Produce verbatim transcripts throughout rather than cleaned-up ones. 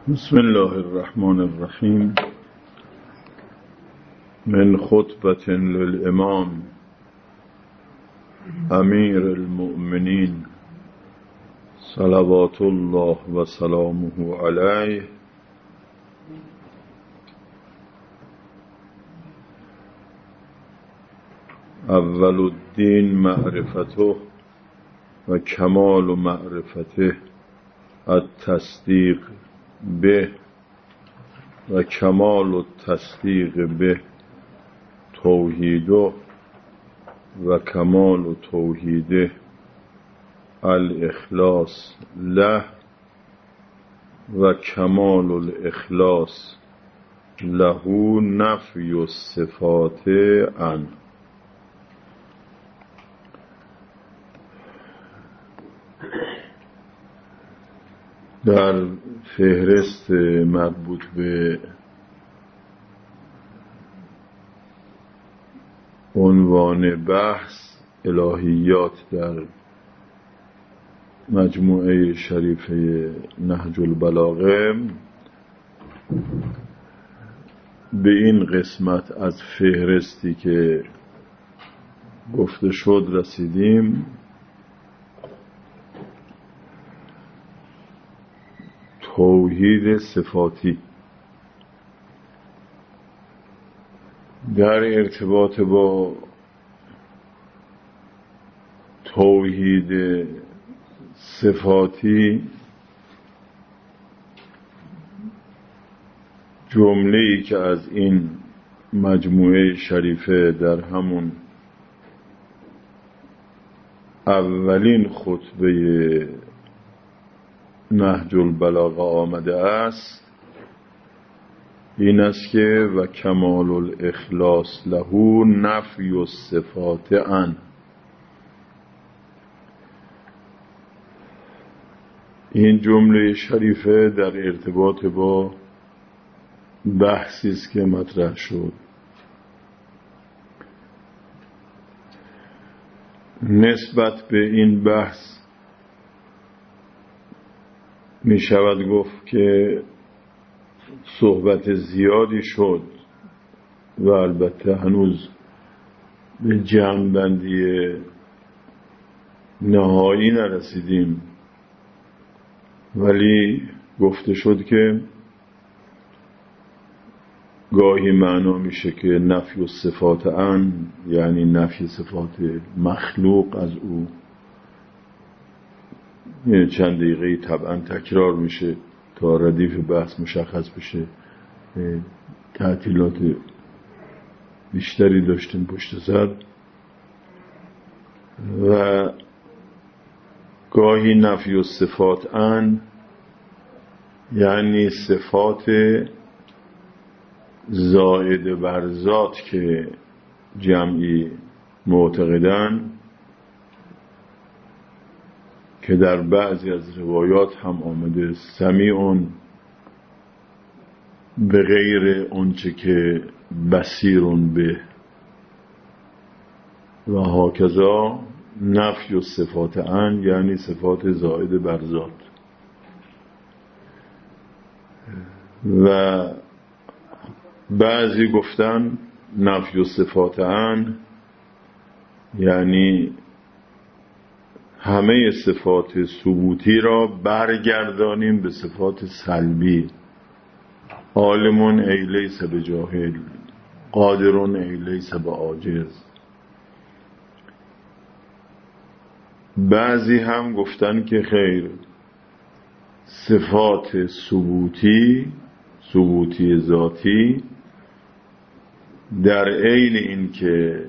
بسم الله الرحمن الرحیم. من خطبة للامام امیر المؤمنین صلوات الله و سلامه علیه اول الدین معرفته و کمال معرفته التصدیق به و کمال التصدیق به توحیده و کمال توحیده الاخلاص له و کمال الاخلاص له نفی الصفات عنه. در فهرست مربوط به عنوان بحث الهیات در مجموعه شریفه نهج البلاغه به این قسمت از فهرستی که گفته شد رسیدیم. توحید صفاتی در ارتباط با توحید صفاتی جمله‌ای که از این مجموعه شریفه در همون اولین خطبه نهج البلاغه آمده است این است که و کمال الاخلاص له نفی الصفات عنه. این جمله شریفه در ارتباط با بحثی است که مطرح شد. نسبت به این بحث می شود گفت که صحبت زیادی شد و البته هنوز به جمع‌بندی نهایی نرسیدیم، ولی گفته شد که گاهی معنا میشه که نفی الصفات عنه یعنی نفی صفات مخلوق از او. یه چند دقیقه طبعا تکرار میشه تا ردیف بحث مشخص بشه. تعطیلات بیشتری داشتیم پشت سر و گاهی نفی الصفات عنه یعنی صفات زائد بر ذات که جمعی معتقدن که در بعضی از روایات هم آمده سمیعون به غیر آنچه که بصیرون به و هاکذا نفی الصفات عنه یعنی صفات زائد بر ذات. و بعضی گفتن نفی الصفات عنه یعنی همه صفات ثبوتی را برگردانیم به صفات سلبی. عالمون ای لیس بجاهل، قادرون ای لیس بعاجز. بعضی هم گفتن که خیر، صفات ثبوتی ثبوتی ذاتی در عین این که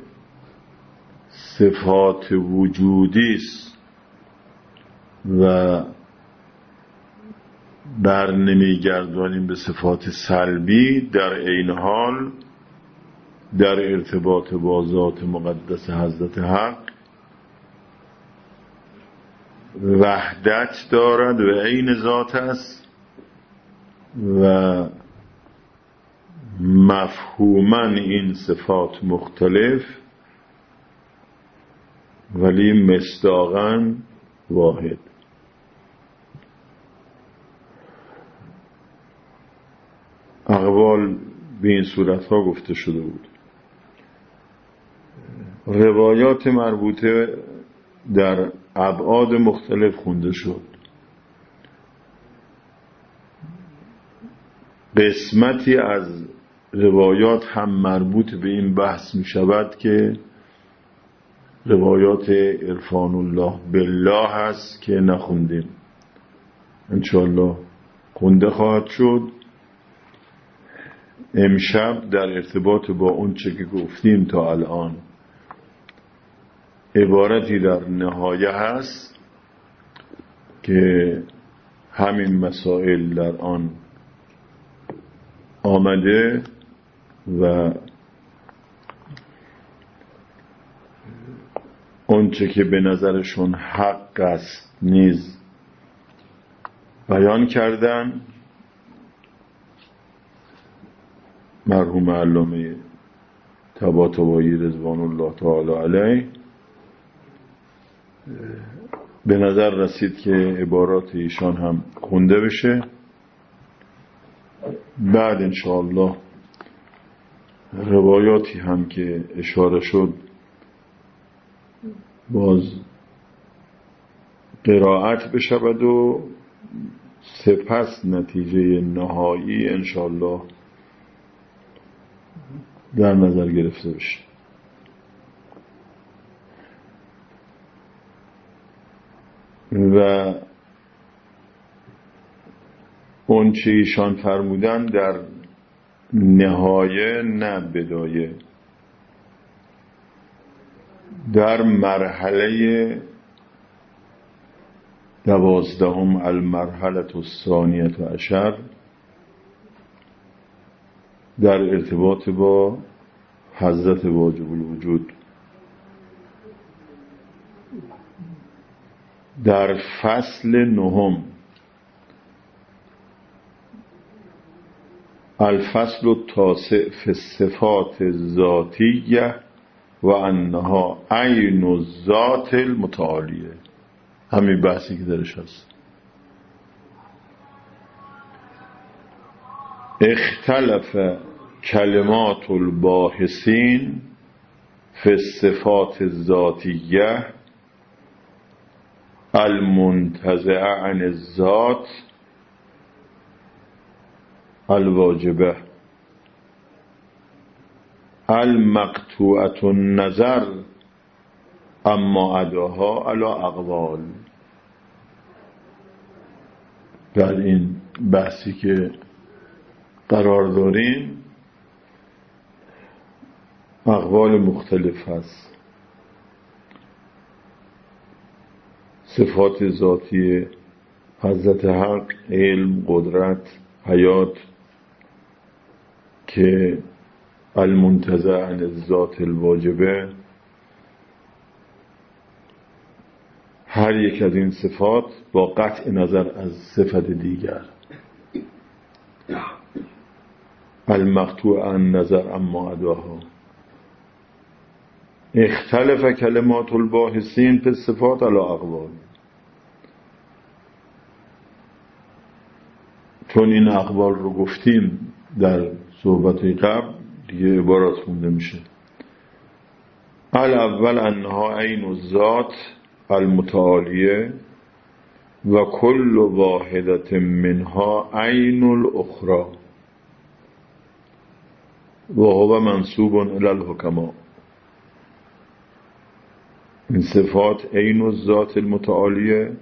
صفات وجودی است و بر نمیگردانیم به صفات سلبی، در عین حال در ارتباط با ذات مقدس حضرت حق وحدت دارد و عین ذات است و مفهوماً این صفات مختلف ولی مصداقاً واحد. اقوال به این صورت ها گفته شده بود. روایات مربوطه در ابعاد مختلف خونده شد. قسمتی از روایات هم مربوط به این بحث می شود که روایات عرفان الله بالله هست که نخوندیم، انشاءالله خونده خواهد شد. امشب در ارتباط با اون چه که گفتیم تا الان عبارتی در نهایه هست که همین مسائل در آن آمده و اون چه که به نظرشون حق است نیز بیان کردن. مرحوم علامه طباطبایی رضوان الله تعالی علیه به نظر رسید که عبارات ایشان هم خونده بشه. بعد انشاءالله روایاتی هم که اشاره شد باز قرائت بشود و سپس نتیجه نهایی انشاءالله در نظر گرفته بشه. و اون چه ایشان فرمودن در نهایه نه بدایه، در مرحله دوازدهم المرحله الثانیه عشر در ارتباط با حضرت واجب الوجود در فصل نهم الفصل التاسع فی الصفات الذاتیه و انها عین الذات المتعالیه، همین بحثی که درش هست. اختلف کلمات الباحثین فی الصفات الذاتیه المنتزعه عن الذات الواجبه المقطوعه النظر اما اداها علی اقوال. در این بحثی که قرار داریم اقوال مختلف هست. صفات ذاتی حضرت حق، علم، قدرت، حیات که المنتزع عن الذات الواجبه، هر یک از این صفات با قطع نظر از صفت دیگر المقطوع عن نظر اما اداها. اختلف کلمات الباحثین فی الصفات علی اقوال. چون این اقوال رو گفتیم در صحبت قبل دیگه عبارات خونده میشه. الاول انها عین الذات المتعالیه و کل واحدة منها عین الاخرى و هو منسوب الی الحکما. این صفات عین الذات المتعالیه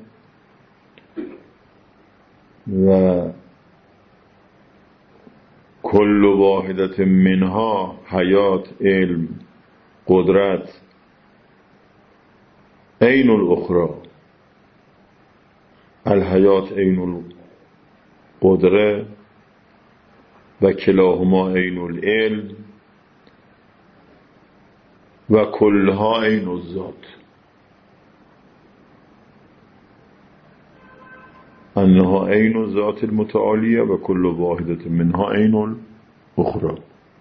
و کل واحدة منها حیات، علم، قدرت، عین الاخرى الحیات عین القدره و کلاهما عین العلم و کلها عین الذات. انها عین الذات المتعالیه و کل واحدة منها عین الاخرى.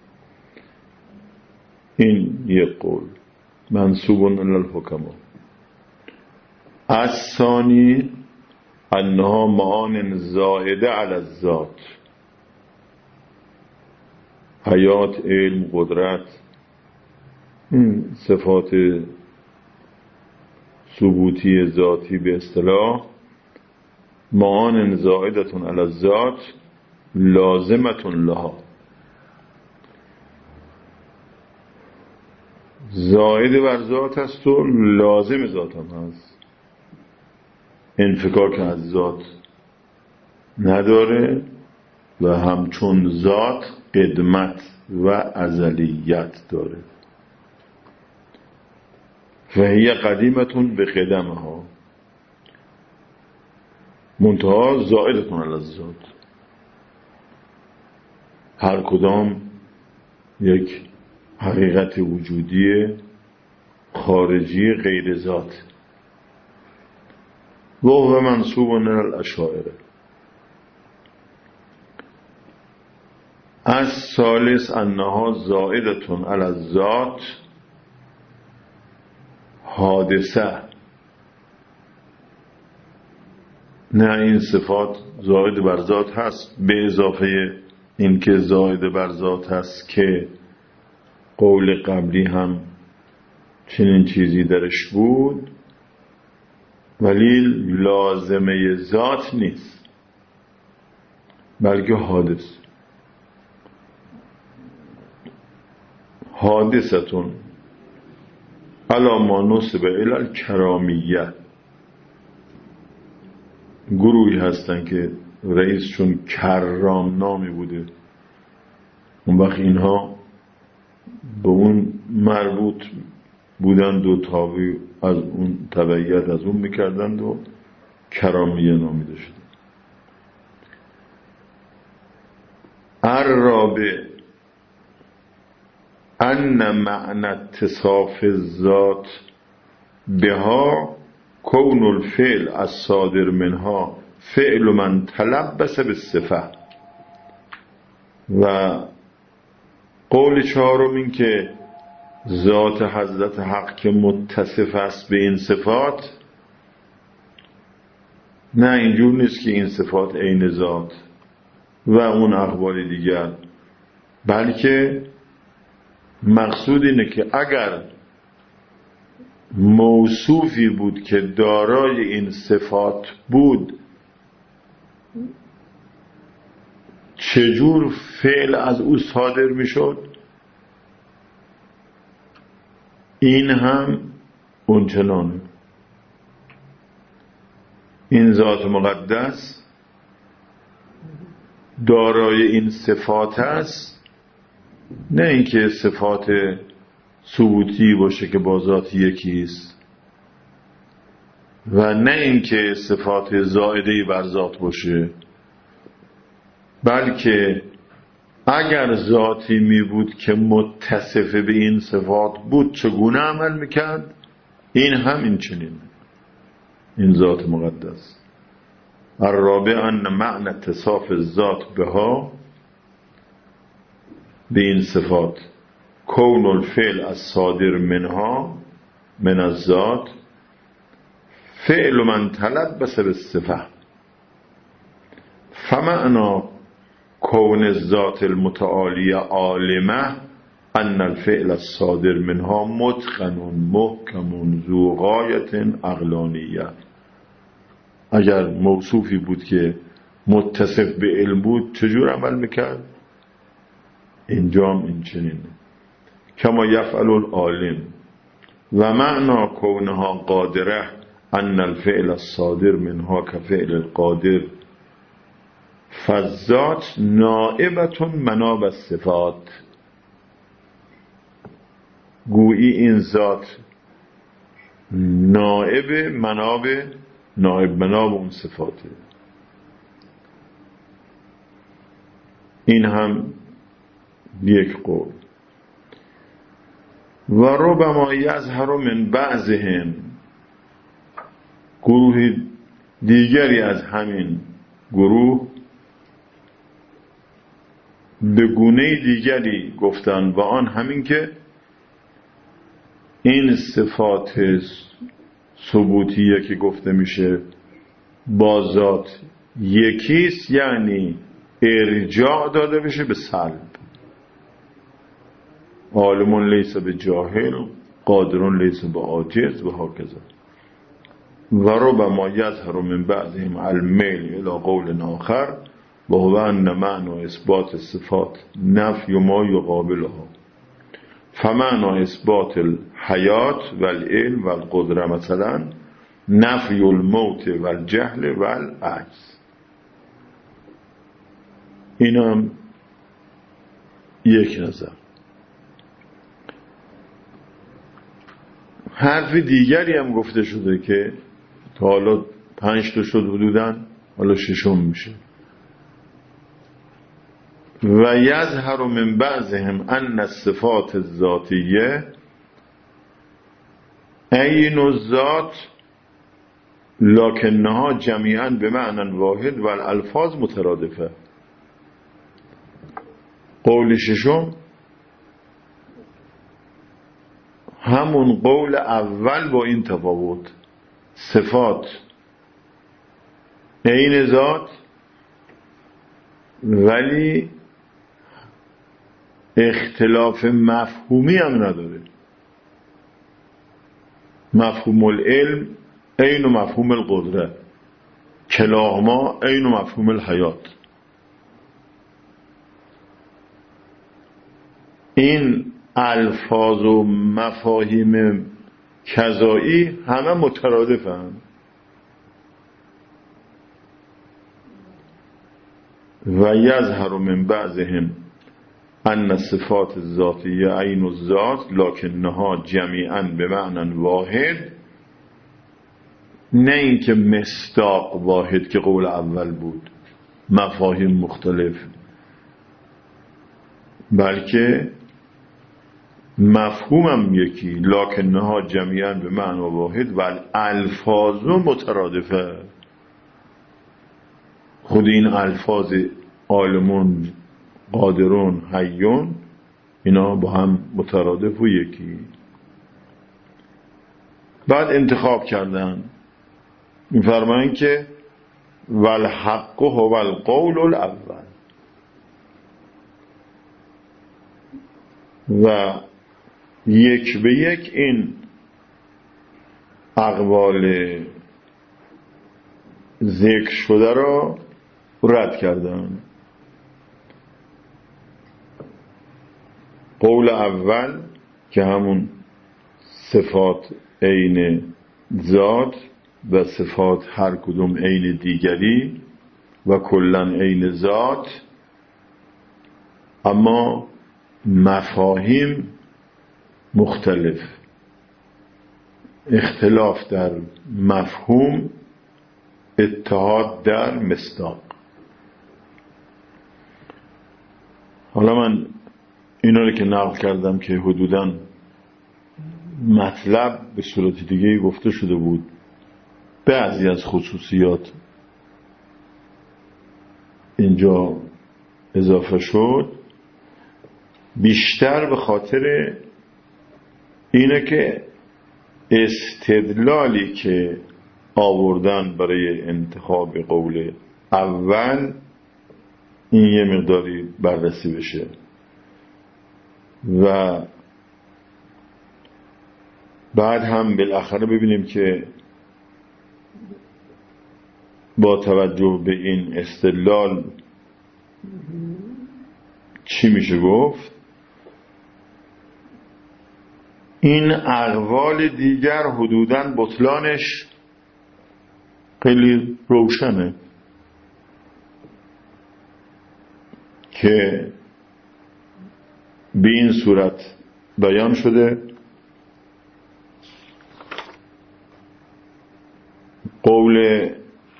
این یک قول منسوب الی الحکما. الثانی انها معان زائده علی الذات حیات، علم، قدرت، این صفات ثبوتی ذاتی به اصطلاح معان زائدتون علی الذات لازمتون لها، زائد بر ذات هست و لازم ذات هم هست، انفکاک از ذات نداره و همچون ذات قدمت و ازلیت داره. فهی قدیمتون به قدمها، منتها زائدتون علی الذات، هر کدام یک حقیقت وجودی خارجی غیر ذات. و هو منصوب الی الاشاعره. از ثالث انها زائدتون علی الذات حادثه. نه، این صفات زائد بر ذات هست، به اضافه این که زائد بر ذات هست که قول قبلی هم چنین چیزی درش بود، ولی لازمه ذات نیست بلکه حادث. حادثتون علی ما نسب الی الکرامیه. گروهی هستن که رئیس چون کرام نامی بوده، اون وقت اینها به اون مربوط بودند و تابع از اون تبعیت از اون میکردند و کرامیه نامیده شده. الرابع ان معنی اتصاف الذات بها کون الفعل الصادر منها فعل من تلبس بالصفه. و قول چهارم این که ذات حضرت حق که متصف است به این صفات، نه اینجور نیست که این صفات عین ذات و اون اقوال دیگر، بلکه مقصود اینه که اگر موصوفی بود که دارای این صفات بود، چجور فعل از او صادر میشد؟ این هم اونچنان. این ذات مقدس دارای این صفات است، نه اینکه صفات ثبوتی باشه که با ذات یکیست، و نه اینکه صفات زائده بر ذات باشه، بلکه اگر ذاتی می بود که متصف به این صفات بود چگونه عمل میکرد؟ این هم این چنین، این ذات مقدس. الرابع ان معنی اتصاف الذات بها، به این صفات، کون الفعل الصادر منها من الذات فعل من تلبس بالصفه. فمعنی کون الذات المتعالیه عالمه ان الفعل الصادر منها متقن محکم ذو غایت عقلانیه. اگر موصوفی بود که متصف به علم بود چجور عمل میکرد؟ اینجام این چنینه. کما یفعل العالم. و معنا کونها قادره ان الفعل الصادر منها كفعل القادر فالذات نائبتون مناب الصفات. گویی این ذات نائب مناب نائب مناب اون صفاته. این هم یک قول. و ربما یظهر من بعضهم، گروه دیگری از همین گروه به گونه دیگری گفتن، و آن همین که این صفات ثبوتیه که گفته میشه با ذات یکیست، یعنی ارجاع داده بشه به سلب. عالم لیس به جاهل، قادر لیس به عاجز و هکذا. و ربما یظهر من بعضهم المیل الی قول آخر و هو ان معنی اثبات الصفات نفی ما یقابلها، فمعنی اثبات الحیات و العلم و القدره مثلا نفی الموت و الجهل و العجز. این هم یک نظر. حرف دیگری هم گفته شده که تا حالا پنج تا شد حدوداً، حالا ششم میشه. و یظهر من بعضهم ان الصفات الذاتیه عین الذات لکنها جمیعا به معنی واحد و الالفاظ مترادفه. قول ششم همون قول اول با این تفاوت، صفات عین ذات ولی اختلاف مفهومی هم نداره. مفهوم العلم عین مفهوم القدره، کلاهما عین مفهوم الحیات. این الفاظ و مفاهیم کذایی همه مترادفن. و یظهر من بعضهم ان صفات الذاتیه عین الذات لکنها جمیعا به معنی واحد، نه اینکه مصداق واحد که قول اول بود، مفاهیم مختلف، بلکه مفهومم یکی، لکنها جمیعا به معنی واحد و الفاظ مترادفه. خود این الفاظ عالمون، قادرون، حیون، اینا با هم مترادف و یکی. بعد انتخاب کردن، می‌فرمایند که والحق هو القول الاول، و یک به یک این اقوال ذکر شده را رد کردن. قول اول که همون صفات عین ذات و صفات هر کدوم عین دیگری و کلن عین ذات، اما مفاهیم مختلف، اختلاف در مفهوم، اتحاد در مصداق. حالا من اینا رو که نقل کردم که حدوداً مطلب به صورت دیگه گفته شده بود، بعضی از خصوصیات اینجا اضافه شد، بیشتر به خاطر اینه که استدلالی که آوردن برای انتخاب قول اول این یه مقداری بررسی بشه و بعد هم بالاخره ببینیم که با توجه به این استدلال چی میشه گفت. این اقوال دیگر حدوداً بطلانش خیلی روشنه که به این صورت بیان شده. قول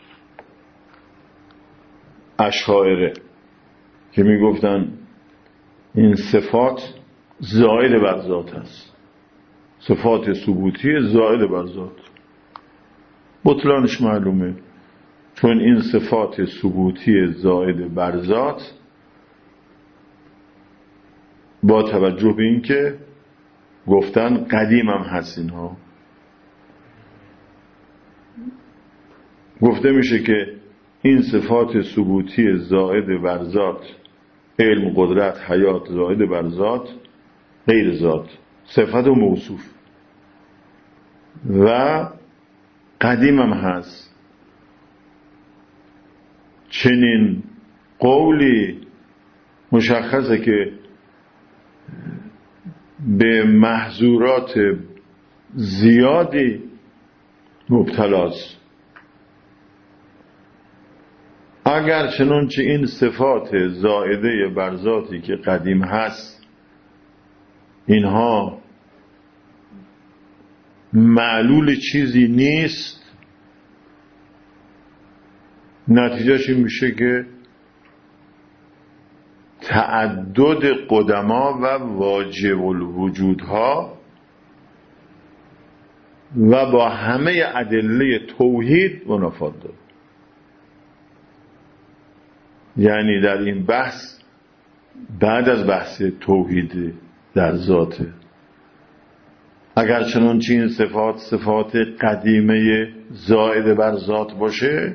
اشاعره که می گفتن این صفات زائد بر ذات هست، صفات ثبوتی زائد بر ذات، بطلانش معلومه، چون این صفات ثبوتی زائد بر ذات با توجه به این که گفتن قدیم هم هست، اینها گفته میشه که این صفات ثبوتی زائد بر ذات، علم، قدرت، حیات زائد بر ذات، غیر ذات، صفت و موصوف. و قدیم هم هست. چنین قولی مشخصه که به محظورات زیادی مبتلاست. اگر چنانچه این صفات زائده بر ذاتی که قدیم هست اینها معلول چیزی نیست، نتیجهش این میشه که تعدد قدما و واجب الوجودها و با همه ادله توحید منافات داره. یعنی در این بحث بعد از بحث توحید در ذاته، اگر چنانچه این صفات صفات قدیمه زائد بر ذات باشه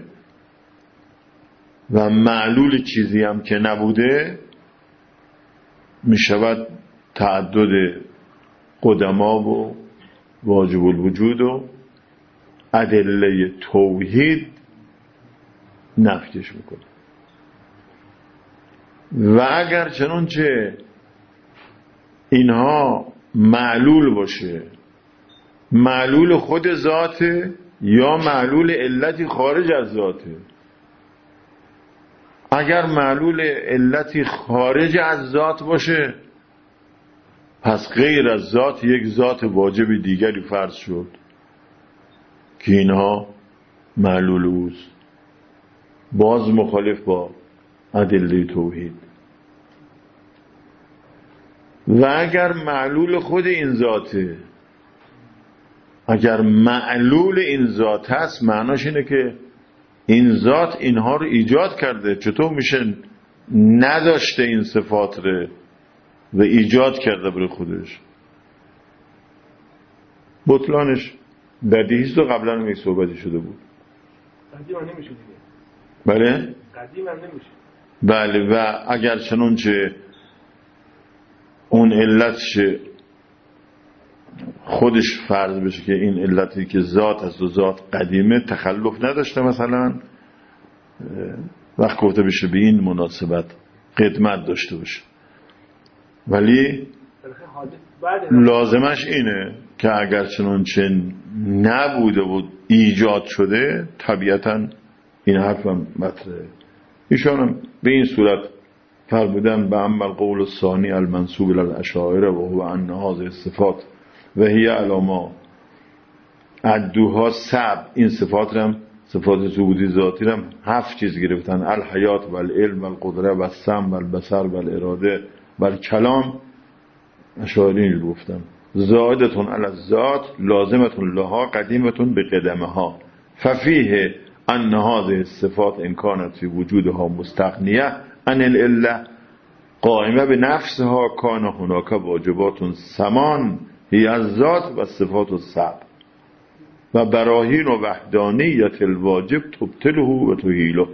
و معلول چیزی هم که نبوده، می شود تعدد قدما و واجب الوجود و ادله توحید نفیش میکنه. و اگر چنانچه اینها معلول باشه، معلول خود ذاته یا معلول علتی خارج از ذاته. اگر معلول علتی خارج از ذات باشه پس غیر از ذات یک ذات واجب دیگری فرض شد که اینها معلول اوست، باز مخالف با ادله توحید. و اگر معلول خود این ذاته، اگر معلول این ذات هست، معناش اینه که این ذات اینها رو ایجاد کرده. چطور میشه نداشته این صفات رو و ایجاد کرده برای خودش؟ بطلانش بدیهیست و قبلا هم یک صحبتی شده بود. قدیم هم نمیشه دیگه. بله؟ قدیم هم نمیشه. بله. و اگر چنانچه اون علتش خودش فرض بشه که این علتی که ذات است و ذات قدیمه تخلف نداشته، مثلا وقت گفته بشه به این مناسبت قدمت داشته باشه، ولی لازمش اینه که اگر چنانچه نبوده بود ایجاد شده، طبیعتا این حرف هم مطرحه. ایشان هم به این صورت فرمودن به اما القول الثانی المنسوب للاشاعره و هو ان هذه الصفات و هی علاما ادوها سب، این صفات هم صفات ثبوتی ذاتی هم هفت چیز گرفتن: الحیات و العلم و القدره و السمع و البصر و الاراده و الکلام. اشاعره این گفتن زائدتون علی الذات لازمتون لها قدیمتون به قدمها ففیه ان هذه الصفات ان كانت في وجودها مستغنیه عن العله قائمه به نفسها کان هناک واجبات سمان هی الذات و صفات السبع و براهین و وحدانیت الواجب تبطله و تهیله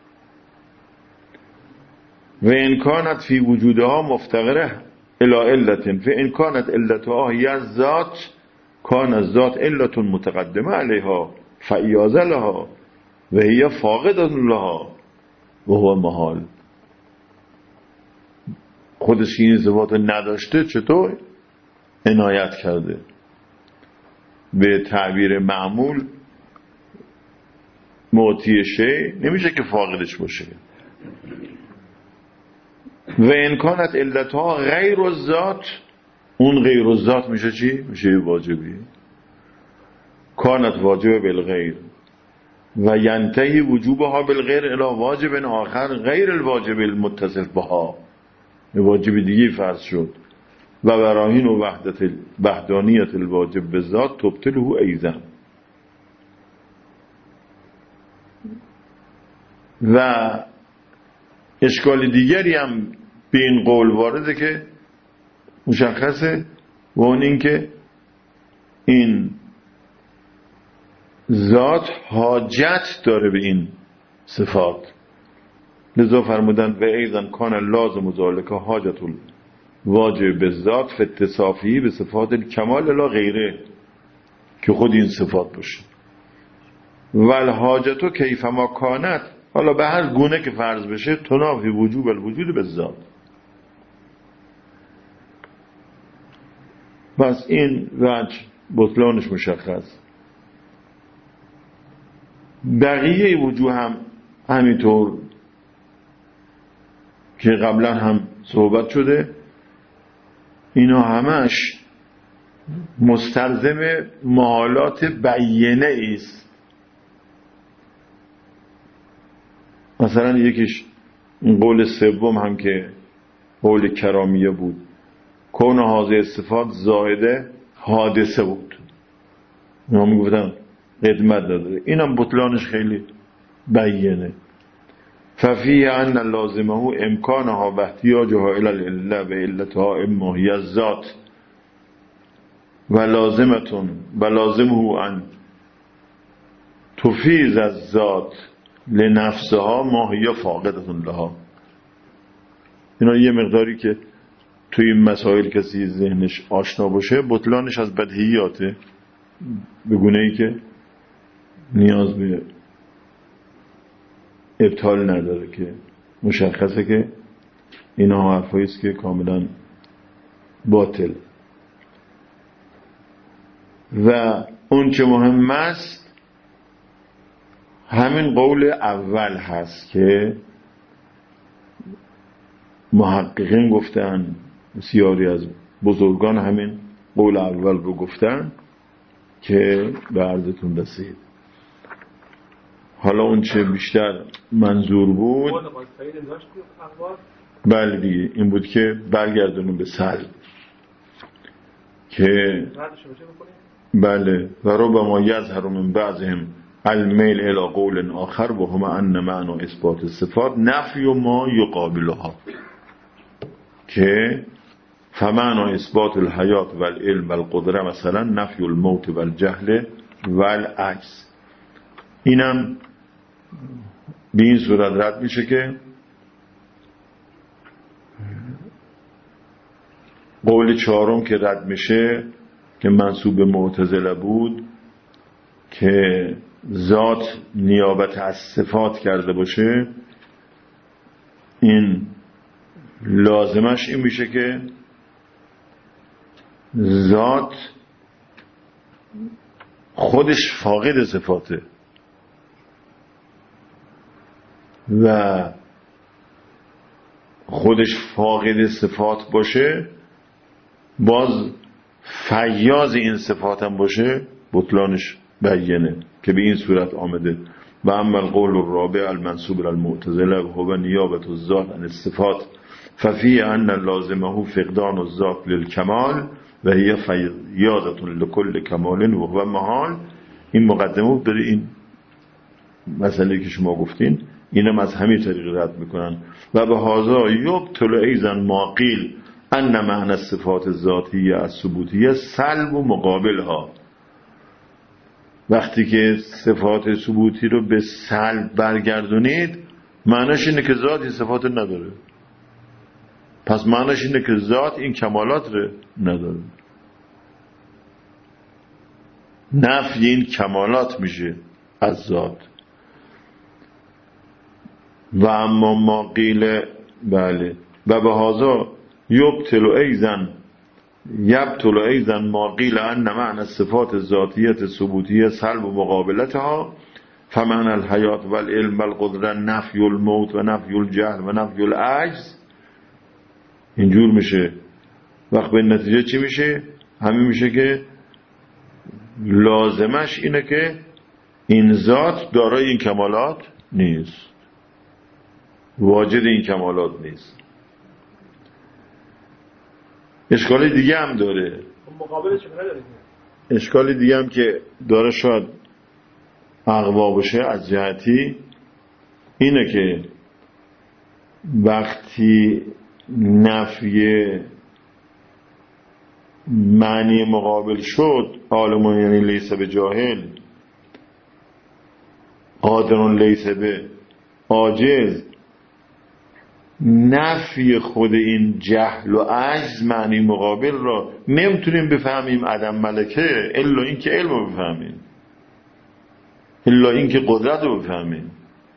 و ان كانت في وجودها مفتقره الى علت فان كانت علتها هي الذات كان الذات علت متقدمه عليها فاياز لها و هي فاقده لها و هو محال. خودش این صفات نداشته چطور عنایت کرده؟ به تعبیر معمول معطی شی نمیشه که فاقدش باشه. و امکانت علتها غیر الذات، اون غیر الذات میشه چی؟ میشه واجبی. کانت واجب بالغیر و ینتهی وجوبها بالغیر الی واجب آخر غیر الواجب المتصف بها، واجب دیگه فرض شد. و براهین و وحدت وحدانیت الواجب بالذات تبطله ایضا. و اشکال دیگری هم به این قول وارده که مشخصه و اون این که این ذات حاجت داره به این صفات، لذا فرمودن و ایضا کان لازم ذالک حاجت واجب به ذات فتصافی به صفات کمال الا غیره که خود این صفات باشه. والحاجتو کیف ما کانت، حالا به هر گونه که فرض بشه تنافی وجوب الوجود به ذات. بس این وجه بطلانش مشخص. بقیه وجوه هم همینطور که قبلا هم صحبت شده، اینا همش مستلزم محالات بیینه است. مثلا یکیش این قول سوم هم که قول کرامیه بود، کون حاضر صفات زائده حادثه بود، اینا میگفتن قدمت نداره. اینم بطلانش خیلی بیینه. ففیه ان لازمه امکانها و احتیاجها الی العله و علتها اما هی الذات و لازمتون و لازمه ان تفیز الذات لنفسها ما هی فاقدتون لها. اینا یه مقداری که توی این مسائل کسی ذهنش آشنا باشه بطلانش از بدیهیاته، به گونه‌ای که نیاز به ابطال نداره، که مشخصه که اینا حرفایی است که کاملا باطل. و اون که مهم است همین قول اول هست که محققین گفتن، بسیاری از بزرگان همین قول اول رو گفتن که به عرضتون رسید. حالا اون چه بیشتر منظور بود، بله دیگه، این بود که برگردونیم به سلب، که بله و ربما یظهر من بعضهم المیل الی قول آخر و هم ان معنی اثبات الصفات نفی ما یقابلها، که فمعنی اثبات الحیات والعلم والقدره مثلا نفی الموت والجهل والعجز. اینم به این صورت رد میشه که قول چهارم که رد میشه که منسوب به معتزله بود که ذات نیابت از صفات کرده باشه، این لازمش این میشه که ذات خودش فاقد صفاته و خودش فاقد صفات باشه، باز فیاض این صفات هم باشه، بطلانش بیینه که به این صورت آمده. و اما القول الرابع المنسوب المعتزله و هو نیابت الذات عن الصفات ففیه ان لازمه فقدان الذات للکمال و هی فیاضت لکل کمال و هو محال. این مقدمه داره این مسئله که شما گفتین، اینم از همین طریق رد میکنن. و به هذا یبطل ایضا ما قیل ان معنی الصفات الذاتیه الثبوتیه سلب و مقابلها. وقتی که صفات ثبوتی رو به سلب برگردونید، معنیش اینه که ذات این صفات نداره، پس معنیش اینه که ذات این کمالات رو نداره. نفی این کمالات میشه از ذات. و اما ما قیل بله و به هذا یبطل ایضا یبطل ایضا ما قیل ان معنی الصفات الذاتیه ثبوتیه سلب و مقابلتها فمعنی الحیات والعلم والقدره نفی الموت و نفی الجهل و نفی العجز. اینجور میشه. وقت به نتیجه چی میشه؟ همین میشه که لازمش اینه که این ذات دارای این کمالات نیست، واجد این کمالات نیست. اشکال دیگه هم داره. مقابلش نداره. اشکال دیگه هم که داره شاید اقوا باشه از جهتی اینه که وقتی نفی معنی مقابل شد، عالمون یعنی لیس به جاهل، قادرون لیس به عاجز، نفی خود این جهل و عجز معنی مقابل را نمیتونیم بفهمیم عدم ملکه الا این که علم رو بفهمیم، الا این که قدرت رو بفهمیم.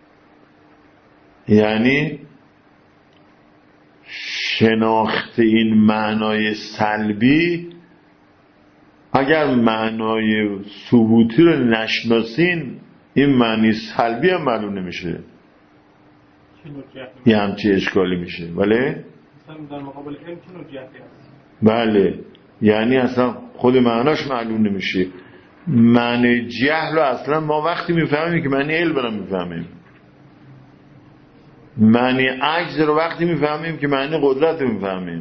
یعنی شناخت این معنای سلبی، اگر معنای ثبوتی رو نشناسین این معنی سلبی هم معلوم نمیشه، یه همچی اشکالی میشه. ولی در مقابل علم چه نوع جهلی هست؟ بله، یعنی اصلا خود معناش معلوم نمیشه. معنی جهل رو اصلا ما وقتی میفهمیم که معنی علم رو میفهمیم، معنی عجز رو وقتی میفهمیم که معنی قدرت رو میفهمیم.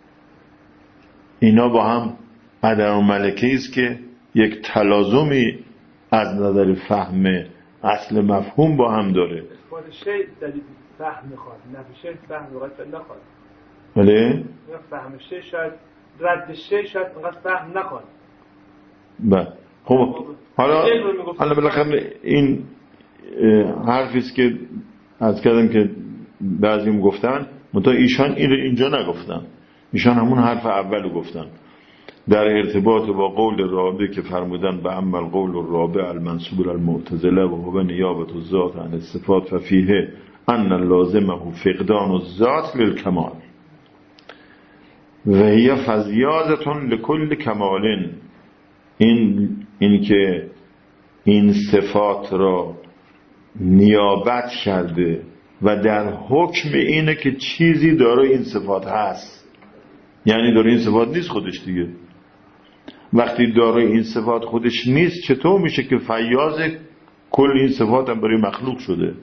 اینا با هم عدم ملکه است که یک تلازمی از نظر فهم اصل مفهوم با هم داره. اثبات شیء دلیل فهم میخواد، نفی شیء فهم وقت نخواد. بله؟ فهم شیء شاید رد شیء شاید انقدر فهم نخواد. بله. خب حالا حالا بالاخره این حرفی است که از کردم که بعضیم گفتن، منتها ایشان این اینجا نگفتن، ایشان همون حرف اولو گفتن در ارتباط با قول رابع که فرمودن به اما القول الرابع المنسوب المعتزله و هو نیابت الذات عن الصفات ففیه ان لازمه فقدان الذات للکمال و هی فزیازه لکل کمال. این این که این صفات را نیابت کرده و در حکم اینه که چیزی داره این صفات هست، یعنی داره این صفات نیست خودش دیگه. وقتی داره این صفات خودش نیست چطور میشه که فیاض کل این صفات هم برای مخلوق شده؟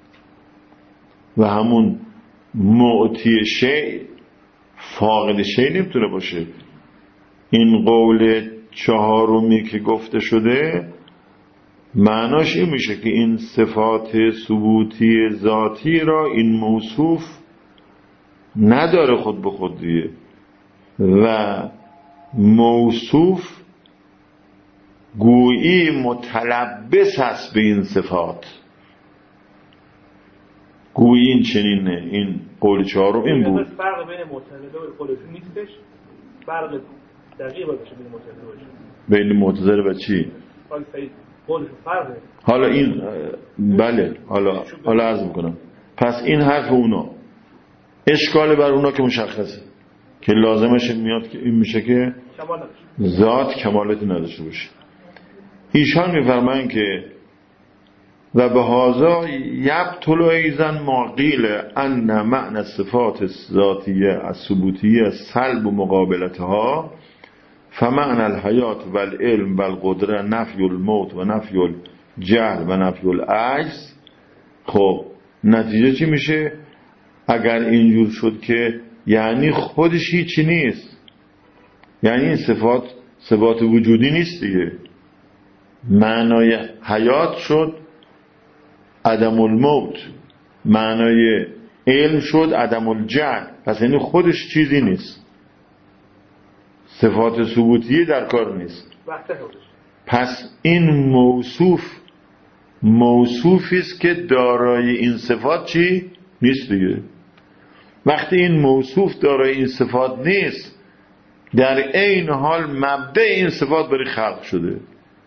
و همون معطی شیء فاقد شیء نمیتونه باشه. این قول چهارمی که گفته شده معناش این میشه که این صفات ثبوتی ذاتی را این موصوف نداره خود به خود دیگه، و موصوف گویی متلبس هست به این صفات. گویی این چنینه. این قول چهارم این بود. فرق بین معتزله و قولشون نیستش، فرق دقیق باشه بین معتزله باشه. بین معتزله و چی؟ قولشون فرقه. حالا این بله حالا حالا عرض میکنم. پس این حرف اونا اشکال بر اونا که مشخصه که لازمش میاد که این میشه که ذات کمالتی نداشته باشه. ایشان میفرمایند که و به هذا یبطل ایضا ما قیل ان معنی صفات ذاتیه الثبوتیه سلب مقابلتها فمعنی الحیات و العلم و القدره نفی الموت و نفی الجهل و نفی العجز. خب نتیجه چی میشه اگر اینجور شد که یعنی خودش هیچی نیست، یعنی این صفات صفات وجودی نیست دیگه. معنای حیات شد عدم الموت، معنای علم شد عدم الجهل، پس یعنی خودش چیزی نیست، صفات ثبوتیه در کار نیست. پس این موصوف موصوفی است که دارای این صفات چی نیست دیگه. وقتی این موصوف دارای این صفات نیست، در عین حال مبدأ این صفات برای خلق شده،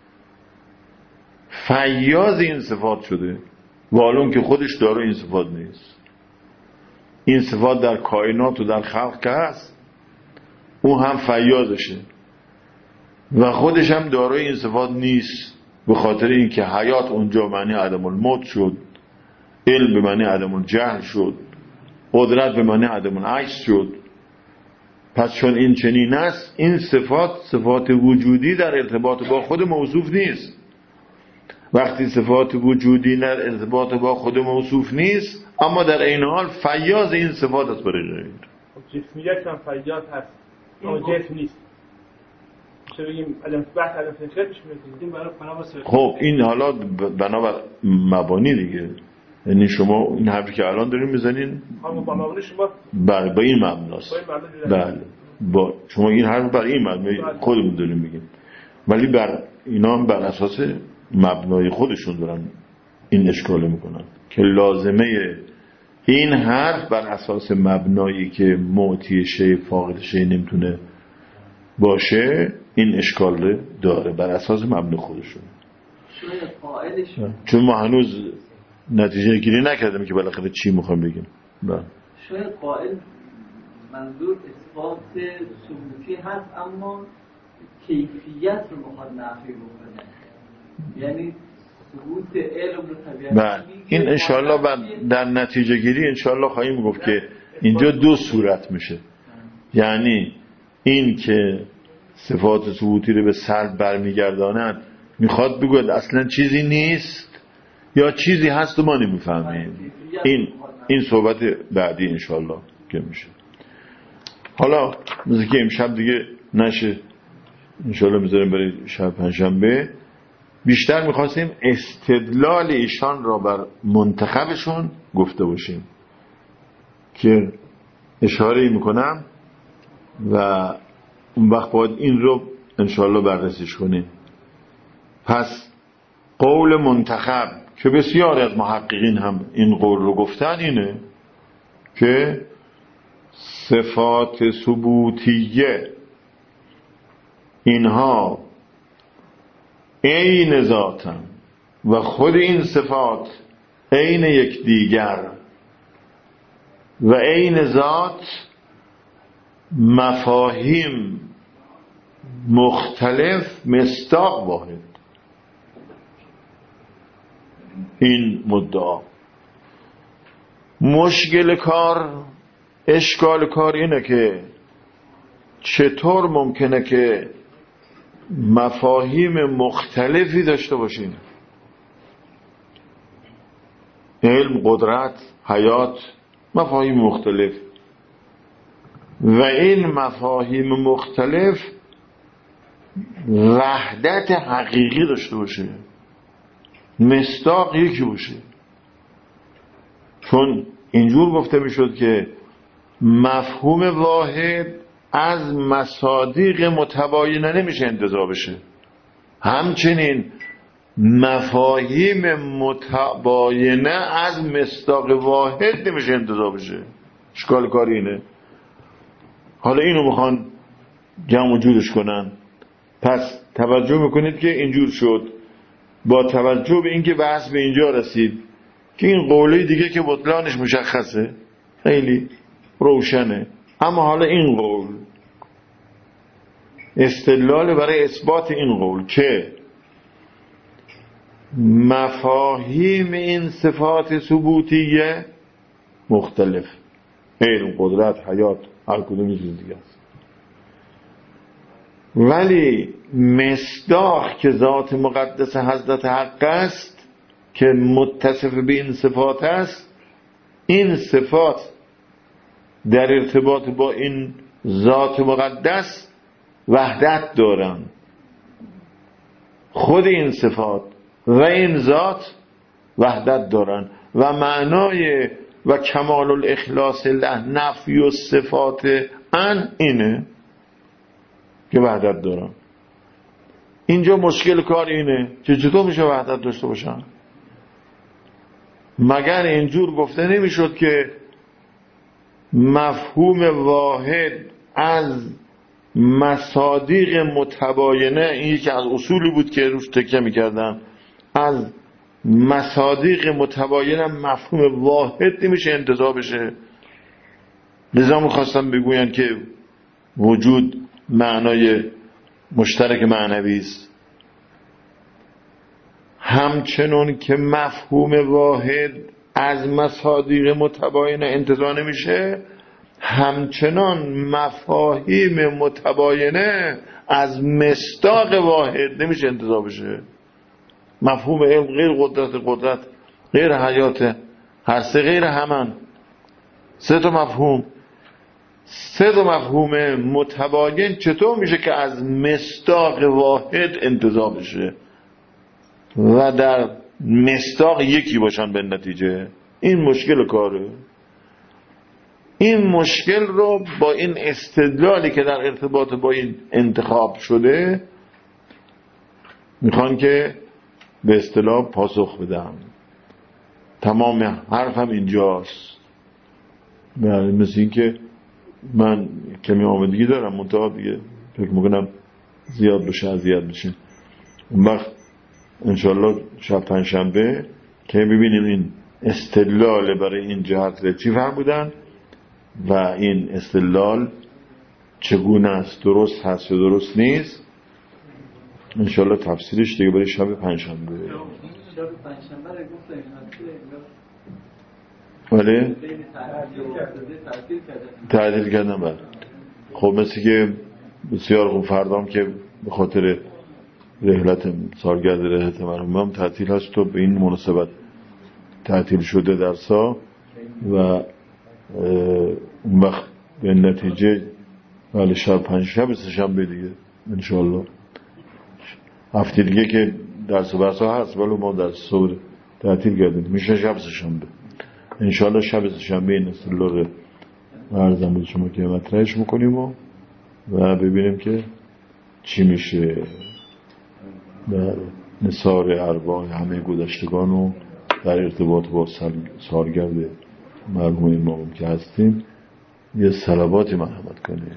فیاض این صفات شده، والون که خودش دارای این صفات نیست. این صفات در کائنات و در خلق که هست، اون هم فیاضشه و خودش هم دارای این صفات نیست، به خاطر اینکه حیات اونجا معنی عدم الموت شد، علم به معنی عدم الجهل شد، قدرت به معنی عدم العجز شد. پس چون این چنین است، این صفات صفات وجودی در ارتباط با خود موصوف نیست. وقتی صفات وجودی در ارتباط با خود موصوف نیست، اما در عین حال فیاض این صفات است برای غیر. جسمیت هم فیاض هست اما جسم نیست. چه بگیم علم بحث علم فطرت میشه میگیم برای بنابر. خب این حالا بنابر مبانی دیگه، یعنی شما این حرفی که الان دارین میزنین همون با مبانی شما بله با این مبناست. بله با شما این حرف بر این مبنای خودمون دارین میگیم، ولی بر اینا هم بر اساس مبنای خودشون دارن این اشکال میکنن که لازمه این حرف بر اساس مبنایی که معطی شی فاقد شی نمیتونه باشه این اشکال داره بر اساس مبنا خودشون. شاید قائلش چون ما هنوز نتیجه گیری نکردیم که بالاخره چی میخوایم بگیم. بله. شاید قائل منظور اثبات ثبوتی هست اما کیفیت رو میخواد نفی بکنه، یعنی ثبوت علم رو طبیعت. بله این انشاءالله در نتیجه گیری انشاءالله خواهیم گفت که اینجا دو صورت میشه، یعنی این که صفات ثبوتی رو به سلب برمیگردانند میخواد بگوید اصلا چیزی نیست یا چیزی هست و ما نمیفهمیم. این این صحبت بعدی انشاءالله که میشه. حالا مثل که امشب دیگه نشه انشاءالله میذاریم برای شب پنجشنبه. بیشتر میخواستیم استدلال ایشان را بر منتخبشون گفته باشیم که اشاره میکنم و اون وقت باید این رو انشاءالله بررسیش کنیم. پس قول منتخب که بسیاری از محققین هم این قول رو گفتن اینه که صفات ثبوتیه اینها عین ذاتن و خود این صفات عین یک دیگر و عین ذات مفاهیم مختلف مصداق واحد. این مدعا مشکل کار اشکال کار اینه که چطور ممکنه که مفاهیم مختلفی داشته باشیم، علم، قدرت، حیات، مفاهیم مختلف و این مفاهیم مختلف وحدت حقیقی داشته باشه، مصداق یکی باشه. چون اینجور گفته میشد که مفهوم واحد از مصادیق متباینه نمیشه انتزاع بشه، همچنین مفاهیم متباینه از مصداق واحد نمیشه انتزاع بشه. اشکال کاری اینه. حالا اینو میخوان جمع جورش کنن. پس توجه میکنید که اینجور شد. با توجه به اینکه بحث به اینجا رسید که این قوله دیگه که بطلانش مشخصه خیلی روشنه، اما حالا این قول استدلال برای اثبات این قول که مفاهیم این صفات ثبوتیه مختلف، علم، قدرت، حیات، هر کدوم چیز دیگه است، ولی مصداق که ذات مقدس حضرت حق است که متصف به این صفات است، این صفات در ارتباط با این ذات مقدس وحدت دارن. خود این صفات و این ذات وحدت دارن و معنای و کمال الاخلاص له نفی و صفات ان اینه که وحدت دارن. اینجا مشکل کار اینه که چطور میشه وحدت داشته باشن؟ مگر اینجور گفته نمیشد که مفهوم واحد از مصادیق متباینه، این یکی از اصولی بود که روش تکیه میکردن، از مصادیق متباینه مفهوم واحد نمیشه انتزاع بشه. لذا میخواستم بگوین که وجود معنای مشترک معنوی است، همچنون که مفهوم واحد از مصادیق متباینه انتزاع نمیشه، همچنان مفاهیم متباینه از مصداق واحد نمیشه انتزاع بشه. مفهوم علم غیر قدرت، قدرت غیر حیات، هر سه غیر همن. سه تا مفهوم سه تا مفهوم متباین چطور میشه که از مصداق واحد انتزاع بشه و در مصداق یکی باشن به نتیجه؟ این مشکل کاره. این مشکل رو با این استدلالی که در ارتباط با این انتخاب شده میخوان که به اصطلاح پاسخ بدم. تمام حرفم اینجاست بله، مثل این که من کمی آمدگی دارم منتها دیگه فکر میکنم زیاد بشه اذیت بشه. اون وقت انشالله شب پنجشنبه که ببینیم این استدلال برای این جهت چی فرمودن و این استدلال چگونه است، درست هست یا درست نیست. انشالله تفسیرش دیگه برای شب پنجشنبه. شب پنجشنبه رو گفتم ولی تعدیل کردم. بله خب مثل که بسیار خوب فردام که به خاطر رحلت سالگرد رحلت مرحومم تعطیل هست و به این مناسبت تعطیل شده درسا و اون وقت به نتیجه ولی شب پنج شب سه شنبه دیگه انشالله هفته دیگه که درس و برسا هست ولی ما درس صبح تعطیل کردیم میشه شب سه شنبه انشالله. شب سه شنبه این استدلال رو عرضم بود شما که مطرحش میکنیم و, و ببینیم که چی میشه در نثار ارواح همه گذشتگان و در ارتباط با سالگرد مرحوم امام که هستیم. یه صلواتی مرحمت کنیم.